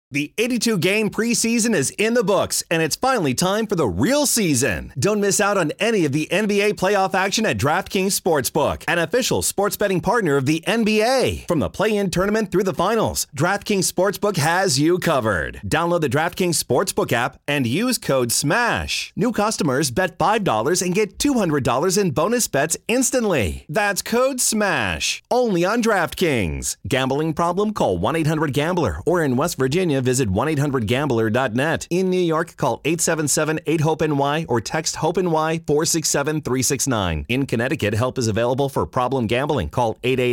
The 82-game preseason is in the books, and it's finally time for the real season. Don't miss out on any of the NBA playoff action at DraftKings Sportsbook, an official sports betting partner of the NBA. From the play-in tournament through the finals, DraftKings Sportsbook has you covered. Download the DraftKings Sportsbook app and use code SMASH. New customers bet $5 and get $200 in bonus bets instantly. That's code SMASH. Only on DraftKings. Gambling problem? Call 1-800-GAMBLER. Or in West Virginia, visit 1-800-GAMBLER.net. In New York, call 877-8-HOPE-NY or text HOPE-NY 467-369. In Connecticut, help is available for problem gambling. Call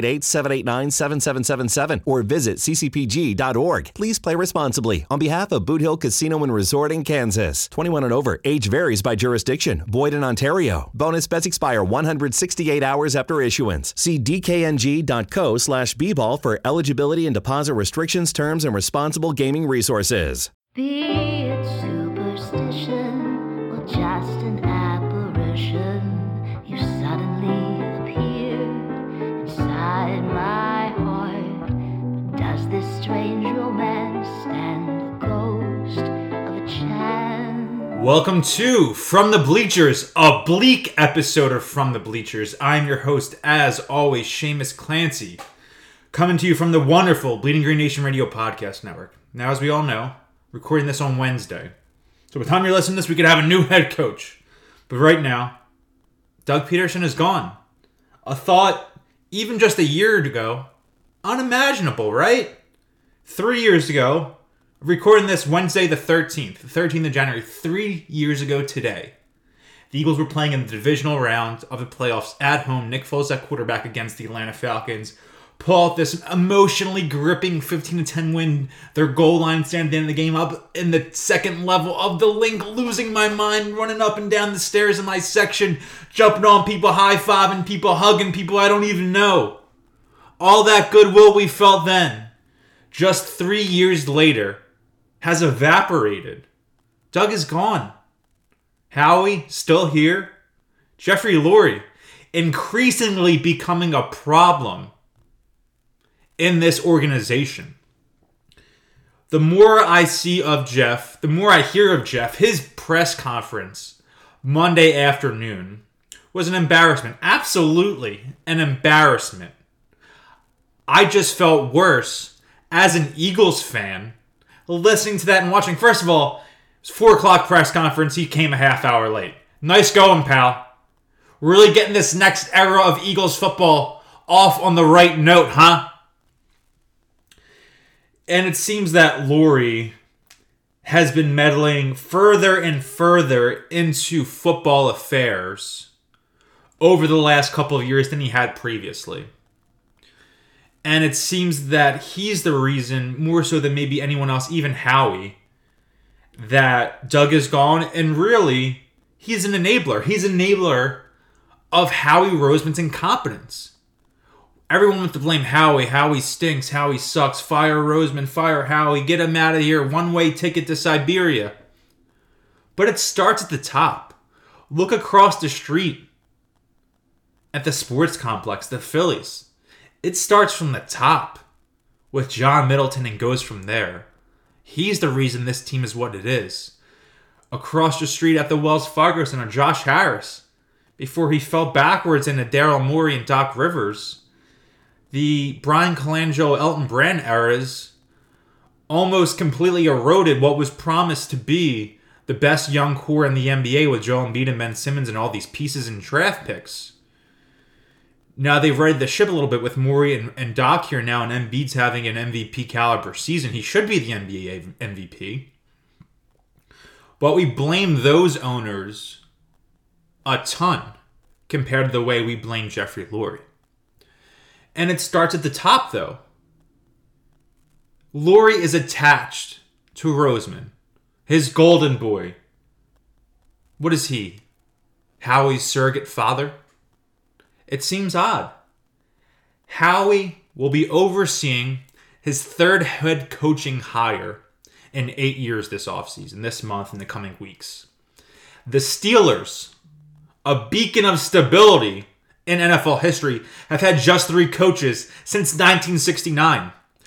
888-789-7777 or visit ccpg.org. Please play responsibly. On behalf of Boot Hill Casino and Resort in Kansas. 21 and over. Age varies by jurisdiction. Void in Ontario. Bonus bets expire 168 hours after issuance. See dkng.co/bball for eligibility and deposit restrictions, terms, and responsible gaming resources. Be it superstition or just an apparition, you suddenly appear inside my heart. But does this strange romance stand the ghost of a chance? Welcome to From the Bleachers, a bleak episode of From the Bleachers. I'm your host, as always, Seamus Clancy, coming to you from the wonderful Bleeding Green Nation Radio Podcast Network. Now, as we all know, recording this on Wednesday. So by the time you're listening to this, we could have a new head coach. But right now, Doug Peterson is gone. A thought, even just a year ago, unimaginable, right? 3 years ago, recording this Wednesday the 13th of January, 3 years ago today, the Eagles were playing in the divisional round of the playoffs at home. Nick Foles at quarterback against the Atlanta Falcons. Pull out this emotionally gripping 15-10 win. Their goal line stand at the end of the game, up in the second level of the link, losing my mind, running up and down the stairs in my section, jumping on people, high-fiving people, hugging people I don't even know. All that goodwill we felt then, just 3 years later, has evaporated. Doug is gone. Howie, still here. Jeffrey Lurie, increasingly becoming a problem in this organization. The more I see of Jeff, the more I hear of Jeff, his press conference Monday afternoon was an embarrassment. Absolutely an embarrassment. I just felt worse as an Eagles fan listening to that and watching. First of all, it was 4 o'clock press conference. He came a half hour late. Nice going, pal. Really getting this next era of Eagles football off on the right note, huh? And it seems that Lurie has been meddling further and further into football affairs over the last couple of years than he had previously. And it seems that he's the reason, more so than maybe anyone else, even Howie, that Doug is gone. And really, he's an enabler. He's an enabler of Howie Roseman's incompetence. Everyone wants to blame Howie. Howie stinks. Howie sucks. Fire Roseman. Fire Howie. Get him out of here. One-way ticket to Siberia. But it starts at the top. Look across the street at the sports complex, the Phillies. It starts from the top with John Middleton and goes from there. He's the reason this team is what it is. Across the street at the Wells Fargo Center, Josh Harris, before he fell backwards into Daryl Morey and Doc Rivers. The Brian Colangelo, Elton Brand eras almost completely eroded what was promised to be the best young core in the NBA with Joel Embiid and Ben Simmons and all these pieces and draft picks. Now they've righted the ship a little bit with Morey and Doc here now, and Embiid's having an MVP caliber season. He should be the NBA MVP. But we blame those owners a ton compared to the way we blame Jeffrey Lurie. And it starts at the top, though. Lurie is attached to Roseman, his golden boy. What is he? Howie's surrogate father? It seems odd. Howie will be overseeing his third head coaching hire in 8 years this offseason, this month, in the coming weeks. The Steelers, a beacon of stability in NFL history, have had just 3 coaches since 1969.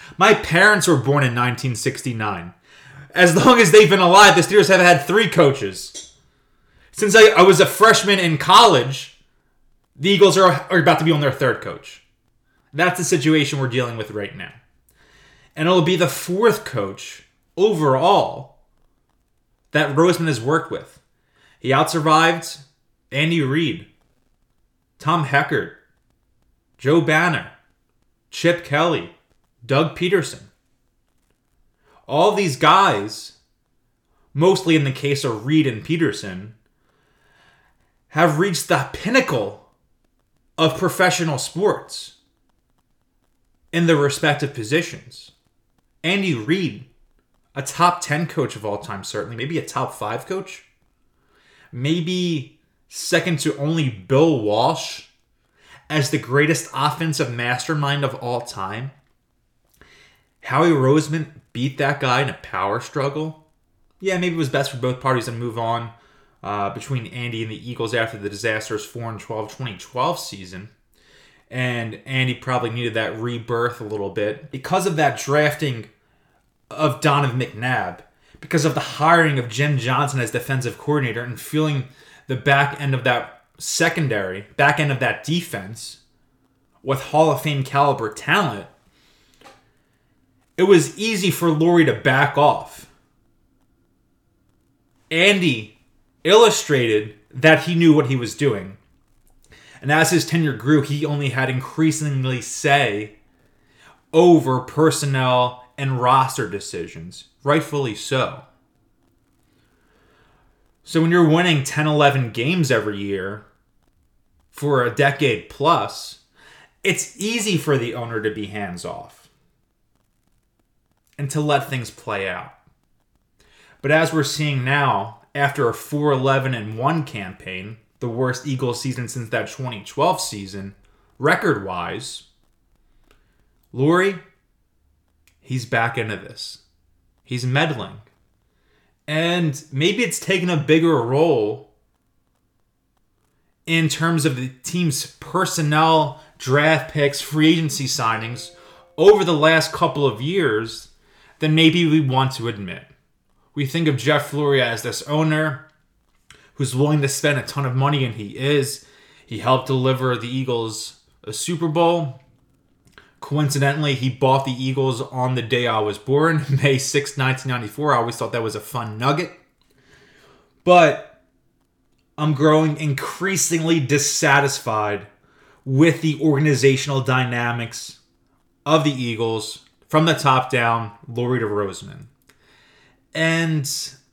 My parents were born in 1969. As long as they've been alive, the Steelers have had 3 coaches. Since I was a freshman in college, the Eagles are about to be on their 3rd coach. That's the situation we're dealing with right now. And it'll be the 4th coach overall that Roseman has worked with. He outsurvived Andy Reid, Tom Heckert, Joe Banner, Chip Kelly, Doug Peterson. All these guys, mostly in the case of Reid and Peterson, have reached the pinnacle of professional sports in their respective positions. Andy Reid, a top 10 coach of all time, certainly. Maybe a top 5 coach. Maybe second to only Bill Walsh as the greatest offensive mastermind of all time. Howie Roseman beat that guy in a power struggle. Yeah, maybe it was best for both parties to move on between Andy and the Eagles after the disastrous 4-12 2012 season. And Andy probably needed that rebirth a little bit because of that drafting of Donovan McNabb, because of the hiring of Jim Johnson as defensive coordinator and feeling the back end of that secondary, back end of that defense with Hall of Fame caliber talent. It was easy for Lurie to back off. Andy illustrated that he knew what he was doing. And as his tenure grew, he only had increasingly say over personnel and roster decisions. Rightfully so. So when you're winning 10, 11 games every year for a decade plus, it's easy for the owner to be hands-off and to let things play out. But as we're seeing now, after a 4-11-1 campaign, the worst Eagles season since that 2012 season, record-wise, Lurie, he's back into this. He's meddling. And maybe it's taken a bigger role in terms of the team's personnel, draft picks, free agency signings over the last couple of years than maybe we want to admit. We think of Jeff Lurie as this owner who's willing to spend a ton of money, and he is. He helped deliver the Eagles a Super Bowl. Coincidentally, he bought the Eagles on the day I was born, May 6, 1994. I always thought that was a fun nugget. But I'm growing increasingly dissatisfied with the organizational dynamics of the Eagles from the top down, Lurie to Roseman. And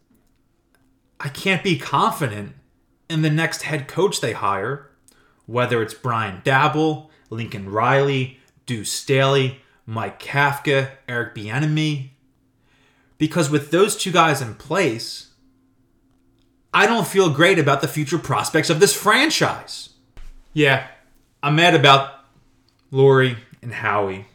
I can't be confident in the next head coach they hire, whether it's Brian Daboll, Lincoln Riley, Deuce Staley, Mike Kafka, Eric Bieniemy. Because with those 2 guys in place, I don't feel great about the future prospects of this franchise. Yeah, I'm mad about Lurie and Howie.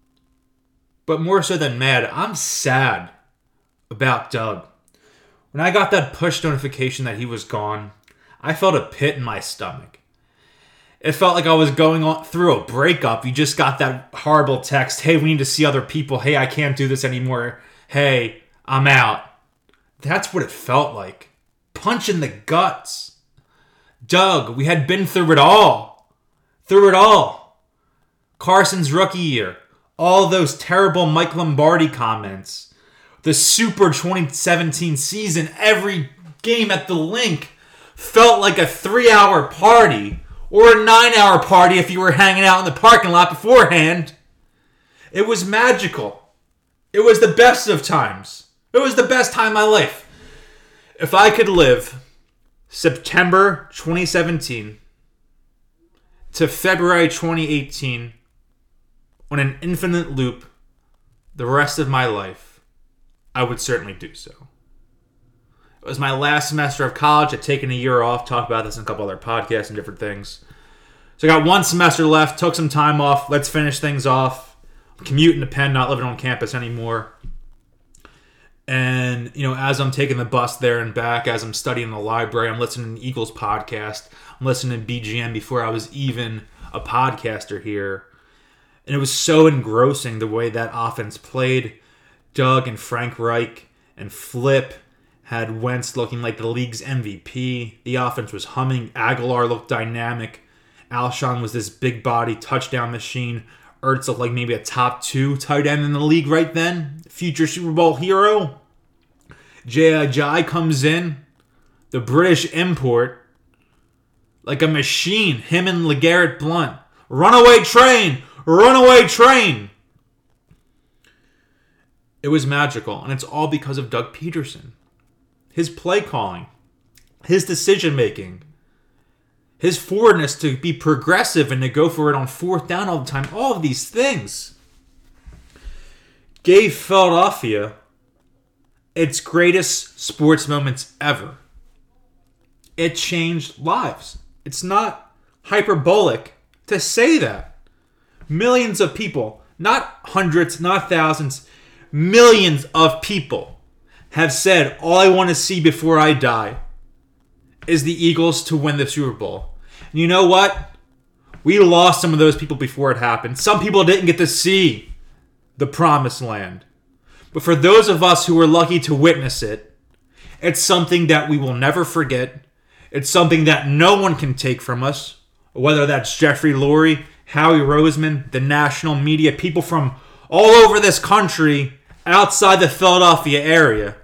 But more so than mad, I'm sad about Doug. When I got that push notification that he was gone, I felt a pit in my stomach. It felt like I was going on through a breakup. You just got that horrible text, hey, we need to see other people. Hey, I can't do this anymore. Hey, I'm out. That's what it felt like. Punch in the guts. Doug, we had been through it all. Through it all. Carson's rookie year. All those terrible Mike Lombardi comments. The Super 2017 season. Every game at the Link felt like a 3-hour party. Or a 9-hour party if you were hanging out in the parking lot beforehand. It was magical. It was the best of times. It was the best time of my life. If I could live September 2017 to February 2018 on an infinite loop the rest of my life, I would certainly do so. It was my last semester of college. I'd taken a year off. Talked about this in a couple other podcasts and different things. So I got 1 semester left. Took some time off. Let's finish things off. I'm commuting to Penn, not living on campus anymore. And, as I'm taking the bus there and back, as I'm studying in the library, I'm listening to the Eagles podcast. I'm listening to BGM before I was even a podcaster here. And it was so engrossing the way that offense played. Doug and Frank Reich and Flip had Wentz looking like the league's MVP. The offense was humming. Aguilar looked dynamic. Alshon was this big body touchdown machine. Ertz looked like maybe a top 2 tight end in the league right then. Future Super Bowl hero. J.I. comes in. The British import. Like a machine. Him and LeGarrette Blount. Runaway train! Runaway train! It was magical. And it's all because of Doug Peterson. His play calling. His decision making. His forwardness to be progressive and to go for it on 4th down all the time. All of these things gave Philadelphia its greatest sports moments ever. It changed lives. It's not hyperbolic to say that. Millions of people, not hundreds, not thousands, millions of people have said, all I want to see before I die is the Eagles to win the Super Bowl. And you know what? We lost some of those people before it happened. Some people didn't get to see the promised land. But for those of us who were lucky to witness it, it's something that we will never forget. It's something that no one can take from us, whether that's Jeffrey Lurie, Howie Roseman, the national media, people from all over this country outside the Philadelphia area.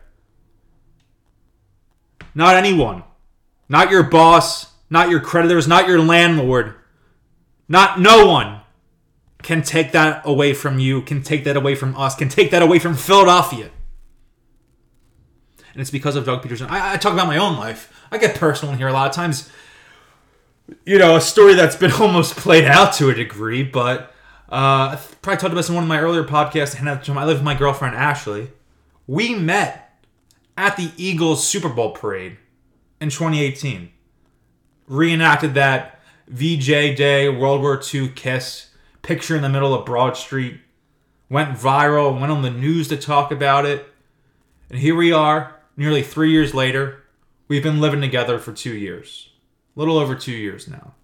Not anyone. Not your boss, not your creditors, not your landlord. No one can take that away from you, can take that away from us, can take that away from Philadelphia. And it's because of Doug Peterson. I talk about my own life. I get personal in here a lot of times. You know, a story that's been almost played out to a degree, but I probably talked about this in one of my earlier podcasts. And I live with my girlfriend, Ashley. We met at the Eagles Super Bowl parade in 2018. Reenacted that VJ Day, World War II kiss, picture in the middle of Broad Street. Went viral, went on the news to talk about it. And here we are, nearly 3 years later. We've been living together for 2 years. A little over 2 years now.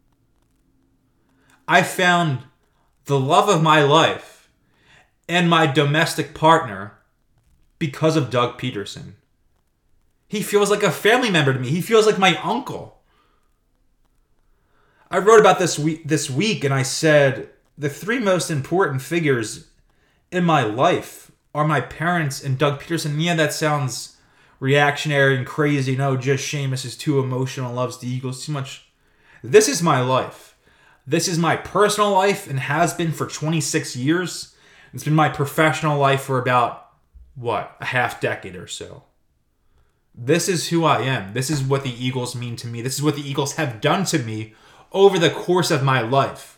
I found the love of my life and my domestic partner because of Doug Peterson. He feels like a family member to me. He feels like my uncle. I wrote about this week and I said the 3 most important figures in my life are my parents and Doug Peterson. Yeah, that sounds reactionary and crazy. No, just Seamus is too emotional, loves the Eagles too much. This is my life. This is my personal life and has been for 26 years. It's been my professional life for about, a half decade or so. This is who I am. This is what the Eagles mean to me. This is what the Eagles have done to me over the course of my life.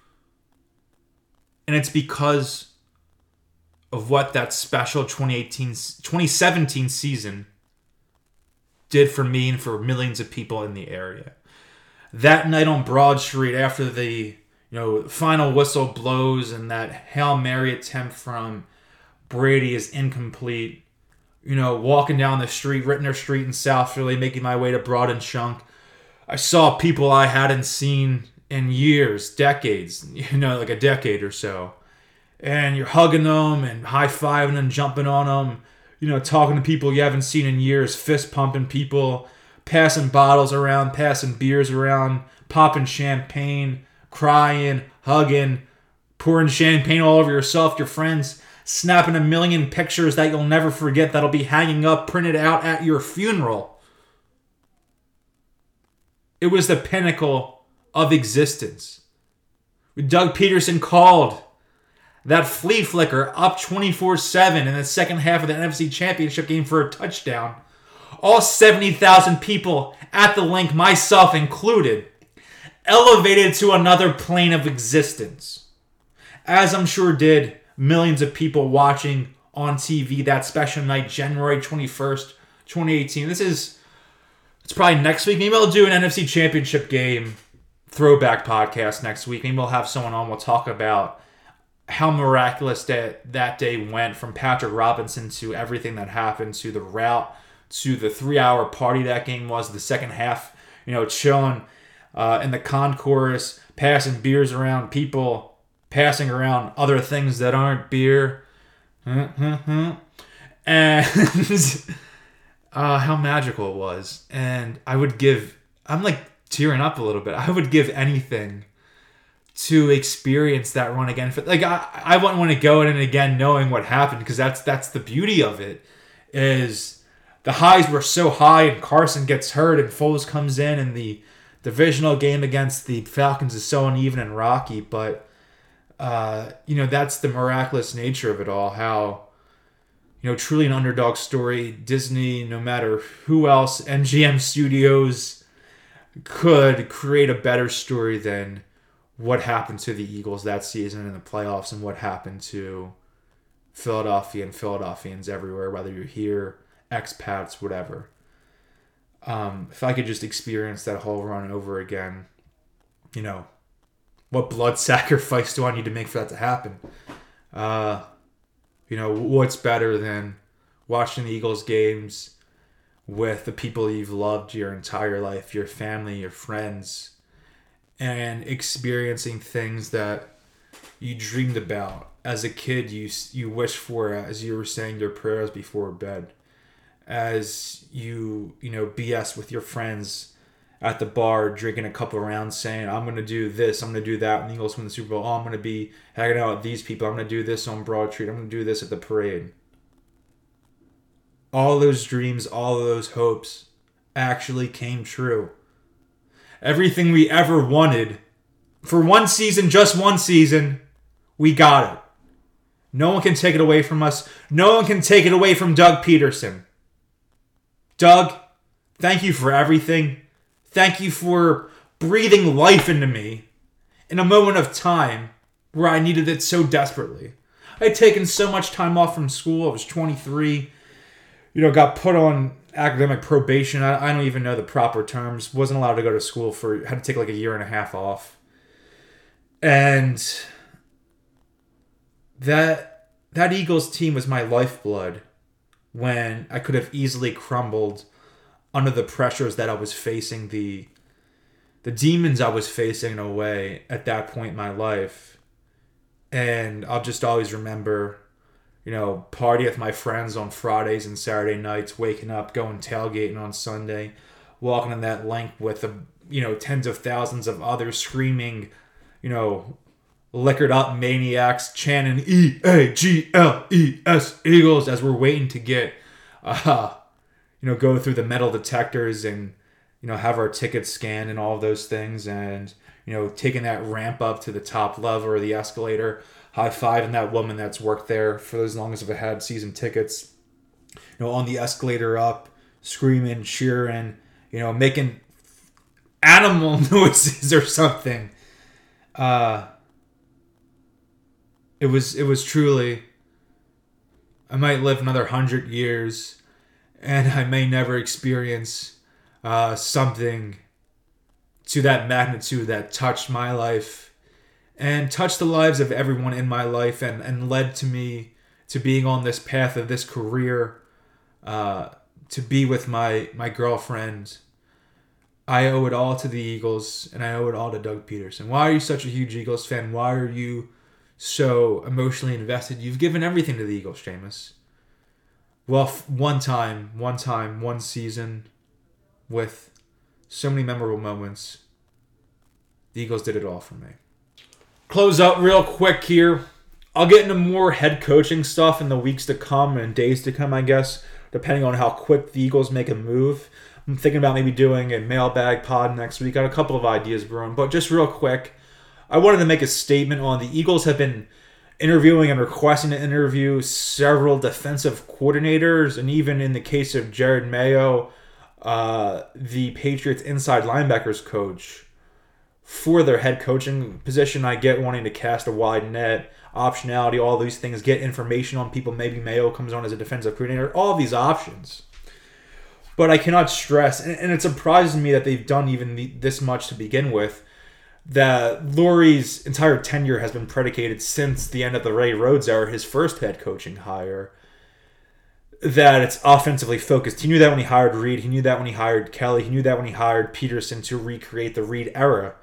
And it's because of what that special 2017 season did for me and for millions of people in the area. That night on Broad Street, after the final whistle blows and that Hail Mary attempt from Brady is incomplete, walking down the street, Rittner Street in South Philly, making my way to Broad and Shunk, I saw people I hadn't seen in years, decades, like a decade or so. And you're hugging them and high-fiving and jumping on them, talking to people you haven't seen in years, fist-pumping people, passing bottles around, passing beers around, popping champagne, crying, hugging, pouring champagne all over yourself, your friends, snapping a million pictures that you'll never forget that'll be hanging up, printed out at your funeral. It was the pinnacle of existence. Doug Peterson called that flea flicker up 24/7 in the second half of the NFC Championship game for a touchdown. All 70,000 people at the link, myself included, elevated to another plane of existence. As I'm sure did millions of people watching on TV that special night, January 21st, 2018. It's probably next week. Maybe I'll do an NFC Championship game throwback podcast next week. Maybe we'll have someone on. We'll talk about how miraculous that day went, from Patrick Robinson to everything that happened, to the route, to the 3-hour party that game was, the second half, chilling in the concourse, passing beers around, people passing around other things that aren't beer. And how magical it was. And I'm like tearing up a little bit. I would give anything to experience that run again. Like I wouldn't want to go in it again knowing what happened, because that's the beauty of it, is the highs were so high and Carson gets hurt and Foles comes in and the divisional game against the Falcons is so uneven and rocky, but that's the miraculous nature of it all. How, truly an underdog story. Disney, no matter who else, MGM Studios could create a better story than what happened to the Eagles that season in the playoffs and what happened to Philadelphia and Philadelphians everywhere, whether you're here, expats, whatever. If I could just experience that whole run over again, what blood sacrifice do I need to make for that to happen? What's better than watching the Eagles games with the people you've loved your entire life, your family, your friends, and experiencing things that you dreamed about as a kid, you wished for, as you were saying your prayers before bed, as you BS with your friends at the bar, drinking a couple rounds, saying, I'm going to do this, I'm going to do that, and the Eagles win the Super Bowl. Oh, I'm going to be hanging out with these people. I'm going to do this on Broad Street. I'm going to do this at the parade. All those dreams, all those hopes actually came true. Everything we ever wanted, for one season, just one season, we got it. No one can take it away from us. No one can take it away from Doug Peterson. Doug, thank you for everything. Thank you for breathing life into me in a moment of time where I needed it so desperately. I had taken so much time off from school. I was 23. Got put on academic probation. I don't even know the proper terms. Wasn't allowed to go to school had to take like a year and a half off. And that Eagles team was my lifeblood when I could have easily crumbled under the pressures that I was facing, the demons I was facing in a way at that point in my life. And I'll just always remember, party with my friends on Fridays and Saturday nights, waking up, going tailgating on Sunday, walking in that link with tens of thousands of others screaming, liquored up maniacs chanting EAGLES Eagles as we're waiting to get go through the metal detectors and have our tickets scanned and all of those things, and taking that ramp up to the top level or the escalator, high-fiving that woman that's worked there for as long as I've had season tickets, on the escalator up, screaming, cheering, making animal noises or something. It was truly, I might live another 100 years and I may never experience something to that magnitude that touched my life and touched the lives of everyone in my life and led to me to being on this path of this career, to be with my girlfriend. I owe it all to the Eagles, and I owe it all to Doug Peterson. Why are you such a huge Eagles fan? Why are you so emotionally invested? You've given everything to the Eagles, Seamus. Well, one season with so many memorable moments. The Eagles did it all for me. Close up real quick here. I'll get into more head coaching stuff in the weeks to come and days to come, I guess, depending on how quick the Eagles make a move. I'm thinking about maybe doing a mailbag pod next week. Got a couple of ideas brewing, but just real quick, I wanted to make a statement on the Eagles have been interviewing and requesting to interview several defensive coordinators, and even in the case of Jared Mayo, the Patriots inside linebackers coach, for their head coaching position. I get wanting to cast a wide net, optionality, all these things, get information on people. Maybe Mayo comes on as a defensive coordinator, all these options. But I cannot stress, and it surprises me that they've done even this much to begin with, that Lurie's entire tenure has been predicated since the end of the Ray Rhodes era, his first head coaching hire, that it's offensively focused. He knew that when he hired Reed. He knew that when he hired Kelly. He knew that when he hired Peterson to recreate the Reed era.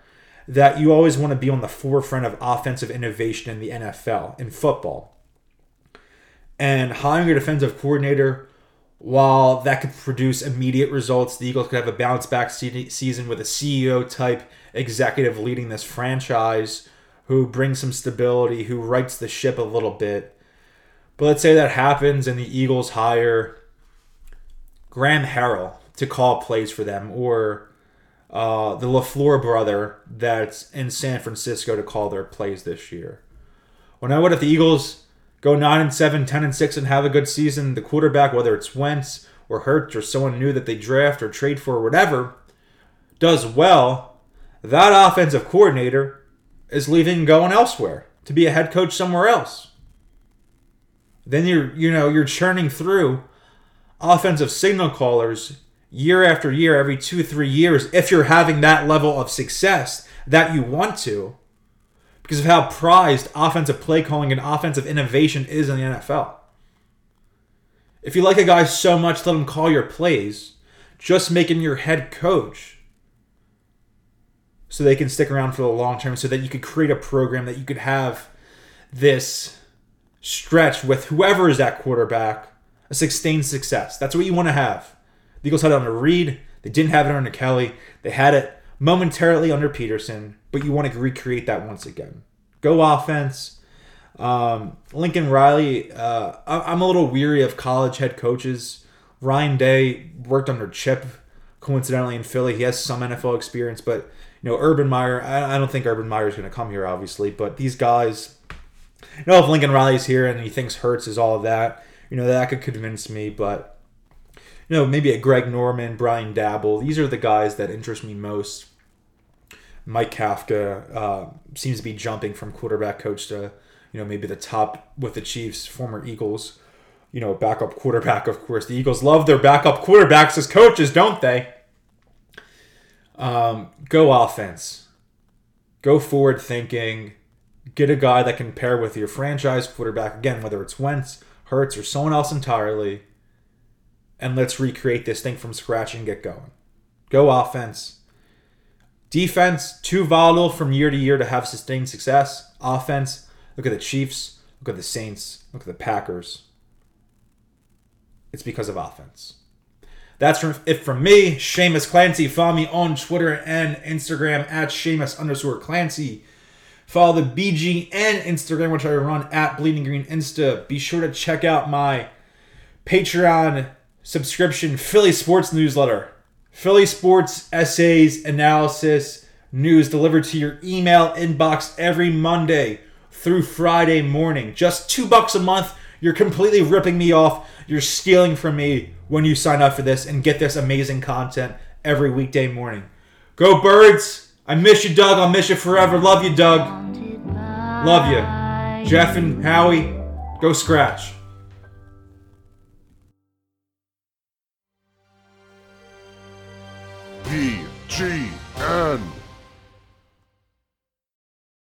that you always want to be on the forefront of offensive innovation in the NFL, in football. And hiring a defensive coordinator, while that could produce immediate results, the Eagles could have a bounce-back season with a CEO-type executive leading this franchise who brings some stability, who rights the ship a little bit. But let's say that happens and the Eagles hire Graham Harrell to call plays for them, or the LaFleur brother that's in San Francisco to call their plays this year. Well, now what if the Eagles go 9-7, 10-6, and have a good season? The quarterback, whether it's Wentz or Hurts or someone new that they draft or trade for or whatever, does well. That offensive coordinator is leaving and going elsewhere to be a head coach somewhere else. Then you're churning through offensive signal callers year after year, every 2-3 years, if you're having that level of success that you want to, because of how prized offensive play calling and offensive innovation is in the NFL. If you like a guy so much, let him call your plays. Just make him your head coach so they can stick around for the long term, so that you could create a program that you could have this stretch with whoever is that quarterback, a sustained success. That's what you want to have. The Eagles had it under Reed. They didn't have it under Kelly. They had it momentarily under Peterson, but you want to recreate that once again. Go offense. Lincoln Riley, I'm a little weary of college head coaches. Ryan Day worked under Chip, coincidentally, in Philly. He has some NFL experience, but Urban Meyer, I don't think Urban Meyer is going to come here, obviously, but these guys, if Lincoln Riley's here and he thinks Hurts is all of that, that could convince me, but maybe a Greg Norman, Brian Dabble. These are the guys that interest me most. Mike Kafka seems to be jumping from quarterback coach to, maybe the top with the Chiefs, former Eagles, backup quarterback, of course. The Eagles love their backup quarterbacks as coaches, don't they? Go offense. Go forward thinking. Get a guy that can pair with your franchise quarterback, again, whether it's Wentz, Hurts, or someone else entirely, and let's recreate this thing from scratch and get going. Go offense. Defense, too volatile from year to year to have sustained success. Offense, look at the Chiefs, look at the Saints, look at the Packers. It's because of offense. That's it from me, Seamus Clancy. Follow me on Twitter and Instagram at Seamus_Clancy. Follow the BGN Instagram, which I run at Bleeding Green Insta. Be sure to check out my Patreon subscription Philly Sports newsletter. Philly Sports essays, analysis, news delivered to your email inbox every Monday through Friday morning. Just $2 a month. You're completely ripping me off. You're stealing from me when you sign up for this and get this amazing content every weekday morning. Go Birds! I miss you, Doug. I'll miss you forever. Love you, Doug. Love you. Jeff and Howie, go Scratch. BGN.